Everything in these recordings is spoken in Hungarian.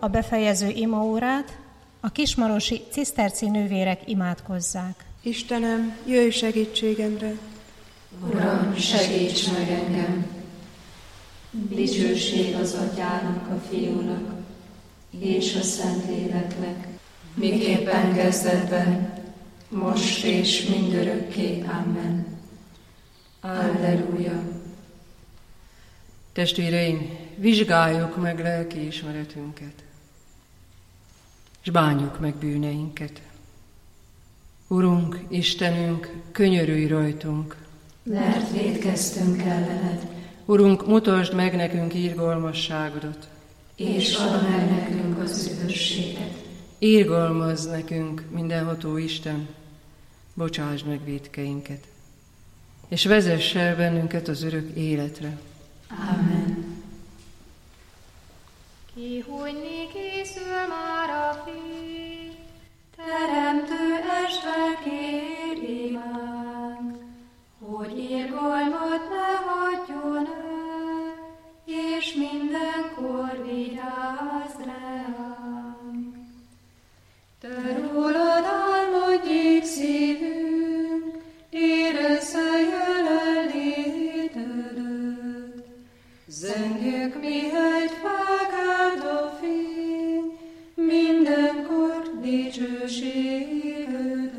a befejező imaórát a kismarosi ciszterci nővérek imádkozzák. Istenem, jöjj segítségemre! Uram, segíts meg engem! Dicsőség az Atyának, a Fiúnak és a Szentléleknek, miképpen kezdetben, most és mindörökké. Amen. Alleluja! Testvéreim, vizsgáljuk meg lelkiismeretünket, és bánjuk meg bűneinket. Urunk, Istenünk, könyörülj rajtunk, mert vétkeztünk ellened. Urunk, mutasd meg nekünk irgalmasságodat, és add meg nekünk az üdvösséget. Irgalmazz nekünk, mindenható Isten, bocsásd meg vétkeinket, és vezess el bennünket az örök életre. Amen. Kihújni készül már a fény, teremtő este kér imánk, hogy irgalmat ne hagyjon el, és mindenkor vigyázz ránk. Te rólad álmodjék szívünk, érezze jelenlétedet, zengjük, mihegy felkelt a fény, mindenkor dicsőségedet.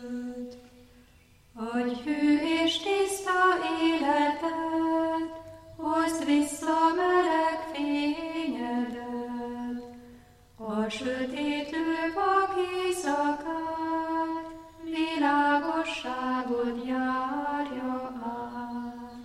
Adj hű és tiszta életet, hozd vissza meleg fényedet, a sötétlő vak éjszakát, világosságot járja át.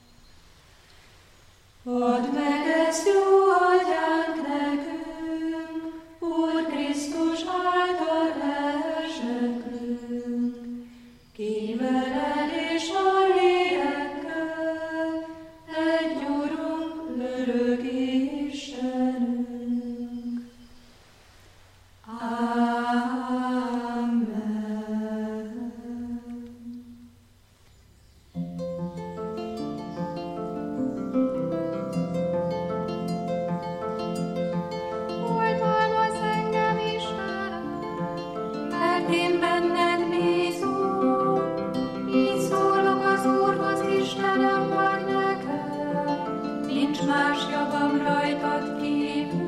Add meg ezt jó atyánk nekünk, Úr Krisztus által elsekünk, ki veled és a lélekkel, egy Urunk, örök Istenünk. Amen. Oltalmazz engem, Istenem, mert én benned bízom, így szólok az Úrhoz, Istenem vagy nekem, nincs más javam rajtad kívül.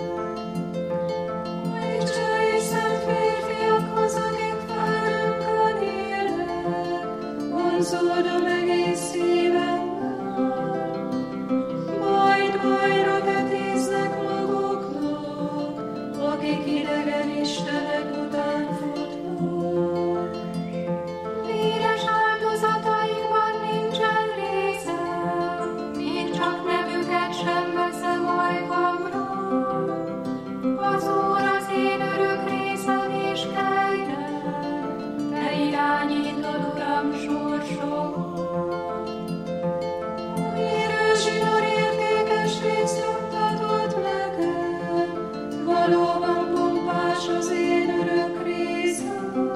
Isten és szent férfiakhoz, akik felőnkön élnek, vonzódom egész szívemmel. Majd bajra vetéznek maguknak, akik idegen istenek után futnak. Véres áldozataikban nincsen részem, még csak nevüket sem veszem ajkamra. Az Úr az én örök részem és kegyem, te irányítod, Uram, sorsomat. Érő zsinór értékes részt juttatott nekem, valóban pompás az én örök részem.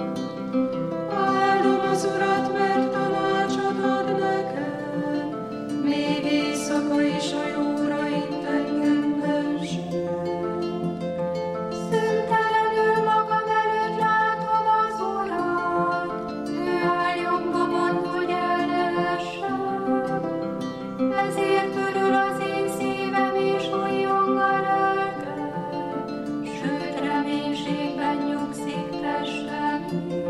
Áldom az Urat, mert tanácsot ad nekem, még éjszaka is a jóra int engem benső. Szüntelenül magam előtt látom az Urat, ő áll jobbomon, hogy el ne essem. Ezért örül az én szívem és újjong a lelkem, sőt reménységben nyugszik testem is.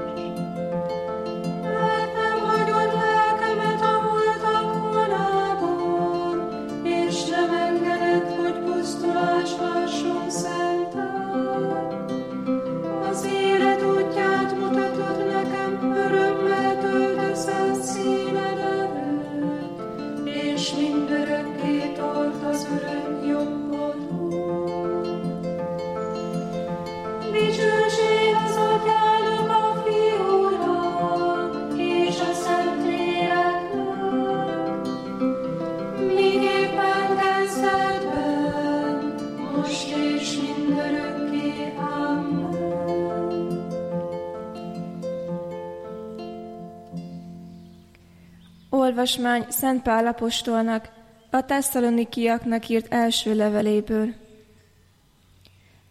Mert nem hagyod lelkemet a holtak vonában, és nem engeded, hogy pusztulás lásson szented. Az élet útját mutatod nekem, örömmel töltesz színed előtt, és mindörökké tart az örök jobbodon. Dicsőség az Atyának, a Fiúnak és a Szentléleknek, miképpen kezdetben, most és mindörökké. Amen. Olvasmány Szent Pál apostolnak a tesszalonikiaknak írt első leveléből.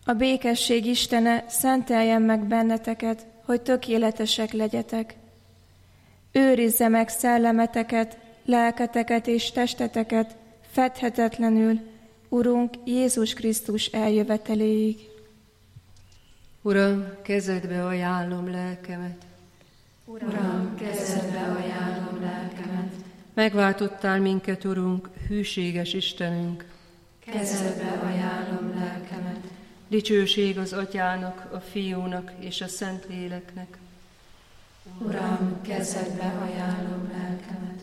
A békesség Istene szenteljen meg benneteket, hogy tökéletesek legyetek. Őrizze meg szellemeteket, lelketeket és testeteket fedhetetlenül, Urunk Jézus Krisztus eljöveteléig. Uram, kezedbe ajánlom lelkemet. Uram, kezedbe ajánlom lelkemet. Megváltottál minket, Urunk, hűséges Istenünk. Kezedbe ajánlom lelkemet. Dicsőség az Atyának, a Fiúnak és a Szentléleknek. Uram, kezedbe ajánlom lelkemet.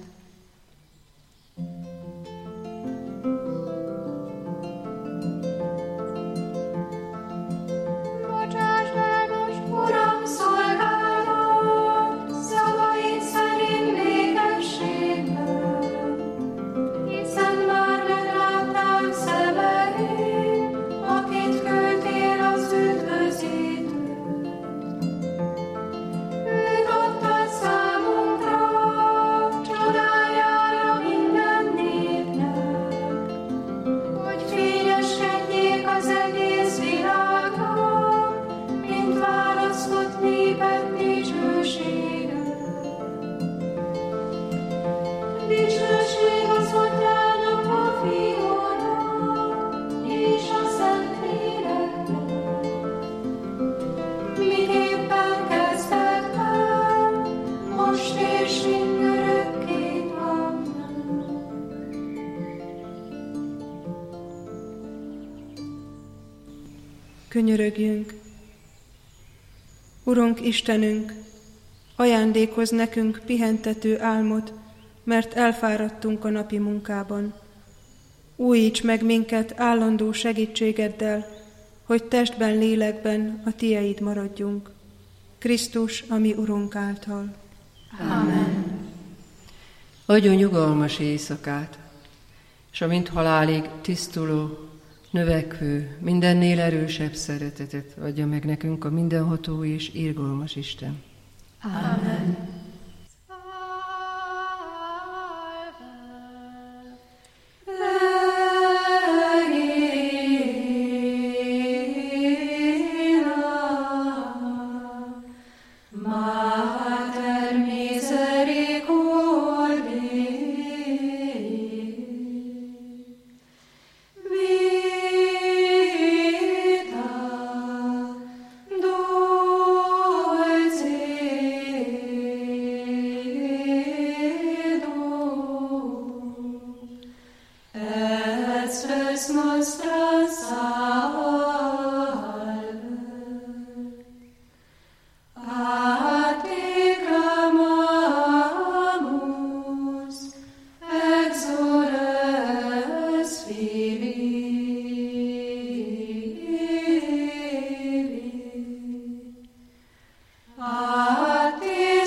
Bocsásd el most, Uram, szolgálat, szavaid szerint békességben, hiszen már meglátták szemeid, akit küldtél az üdvözítőt. Őt adtad számunkra, csodájára minden népnek, hogy fényeskedjék az egész világnak, mint választott néped dicsősége. Dicsőség az Atyának, a Fiúnak és a Szentléleknek, miképpen kezdetben, most és mindörökké. Amen. Könyörögjünk! Urunk Istenünk, ajándékozz nekünk pihentető álmot, mert elfáradtunk a napi munkában. Újíts meg minket állandó segítségeddel, hogy testben, lélekben a Tieid maradjunk. Krisztus, a mi Urunk által. Amen. Adjon nyugalmas éjszakát, és a mint halálig tisztuló, növekvő, mindennél erősebb szeretetet adja meg nekünk a mindenható és irgalmas Isten. Amen. Mater misericordiae, vita dulcedo, et spes nostra salve. A te clamamus, exores Filii. A te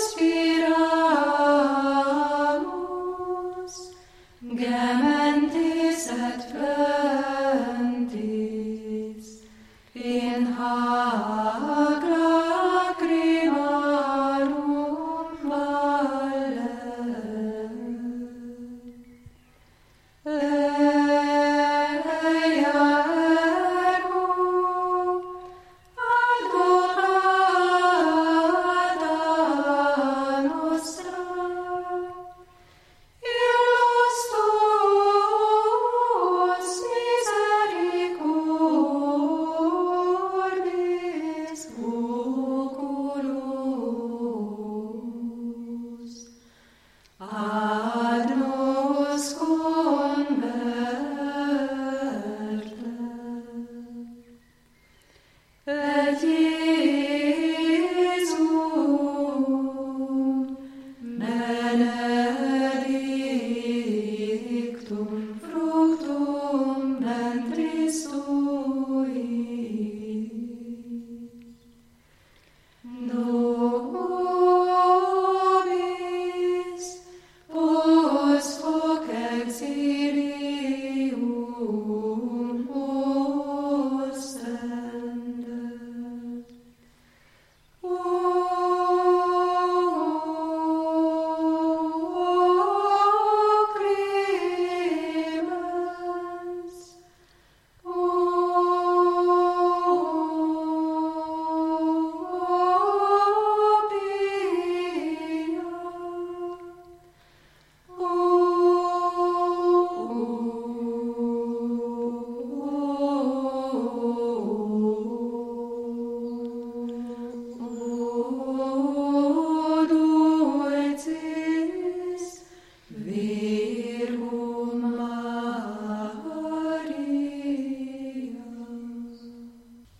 suspiramus, gementes et plentis, in hac lacrimarum valle. Eia ergo advocata nostra, illos tuos misericordis oculus ad nos converte. Et Iesum benedictum fructum ventris tui, nobis post hoc exilium ostende. O clemens, o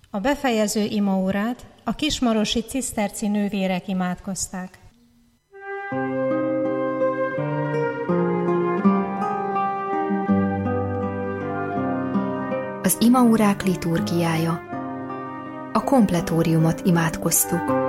A befejező imaórát a kismarosi ciszterci nővérek imádkozták. Az imaórák liturgiája. A kompletóriumot imádkoztuk.